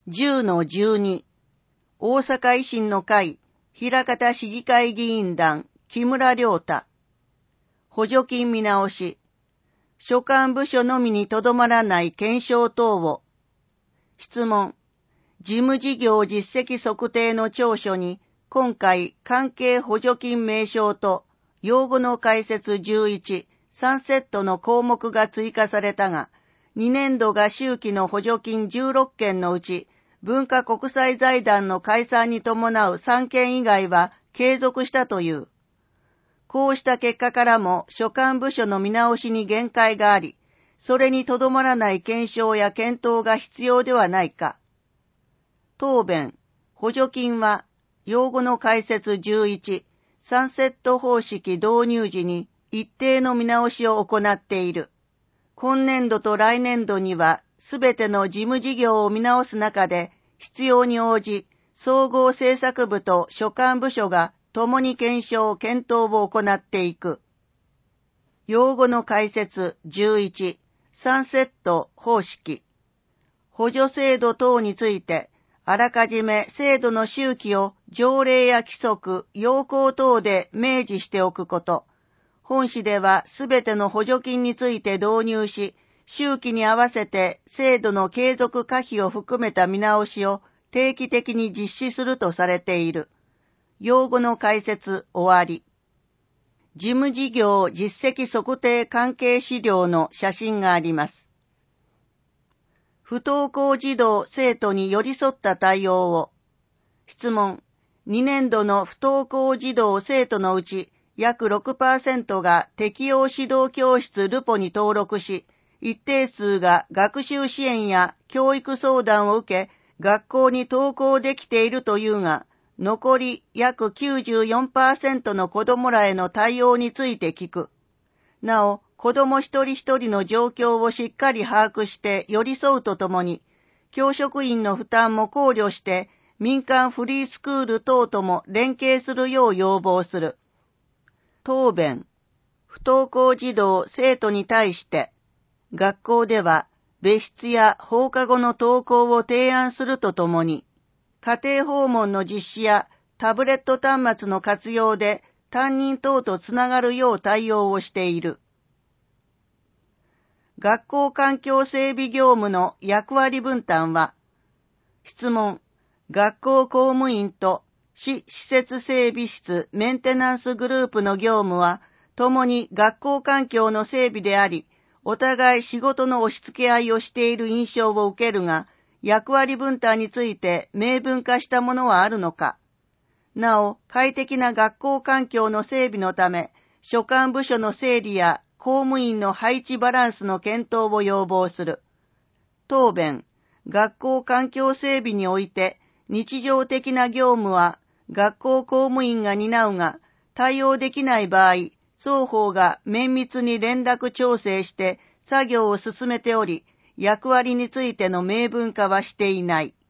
10-12 大阪維新の会枚方市議会議員団木村良太補助金見直し所管部署のみにとどまらない検証等を質問事務事業実績測定の調書に今回関係補助金名称と用語の解説11、3セットの項目が追加されたが2年度が周期の補助金16件のうち文化国際財団の解散に伴う3件以外は継続したという。こうした結果からも所管部署の見直しに限界があり、それにとどまらない検証や検討が必要ではないか。答弁、補助金は用語の解説11、3セット方式導入時に一定の見直しを行っている。今年度と来年度にはすべての事務事業を見直す中で必要に応じ総合政策部と所管部署が共に検証・検討を行っていく。用語の解説11、3セット方式。補助制度等についてあらかじめ制度の周期を条例や規則、要項等で明示しておくこと。本市ではすべての補助金について導入し、周期に合わせて制度の継続可否を含めた見直しを定期的に実施するとされている。用語の解説終わり。事務事業実績測定関係資料の写真があります。不登校児童生徒に寄り添った対応を。質問。2年度の不登校児童生徒のうち約 6% が適応指導教室ルポに登録し、一定数が学習支援や教育相談を受け、学校に登校できているというが、残り約 94% の子どもらへの対応について聞く。なお、子ども一人一人の状況をしっかり把握して寄り添うとともに、教職員の負担も考慮して民間フリースクール等とも連携するよう要望する。答弁。不登校児童生徒に対して、学校では別室や放課後の登校を提案するとともに、家庭訪問の実施やタブレット端末の活用で担任等とつながるよう対応をしている。学校環境整備業務の役割分担は、質問、学校公務員と市施設整備室メンテナンスグループの業務は、共に学校環境の整備であり、お互い仕事の押し付け合いをしている印象を受けるが、役割分担について明文化したものはあるのか。なお、快適な学校環境の整備のため、所管部署の整理や公務員の配置バランスの検討を要望する。答弁、学校環境整備において、日常的な業務は学校公務員が担うが、対応できない場合、双方が綿密に連絡調整して作業を進めており、役割についての明文化はしていない。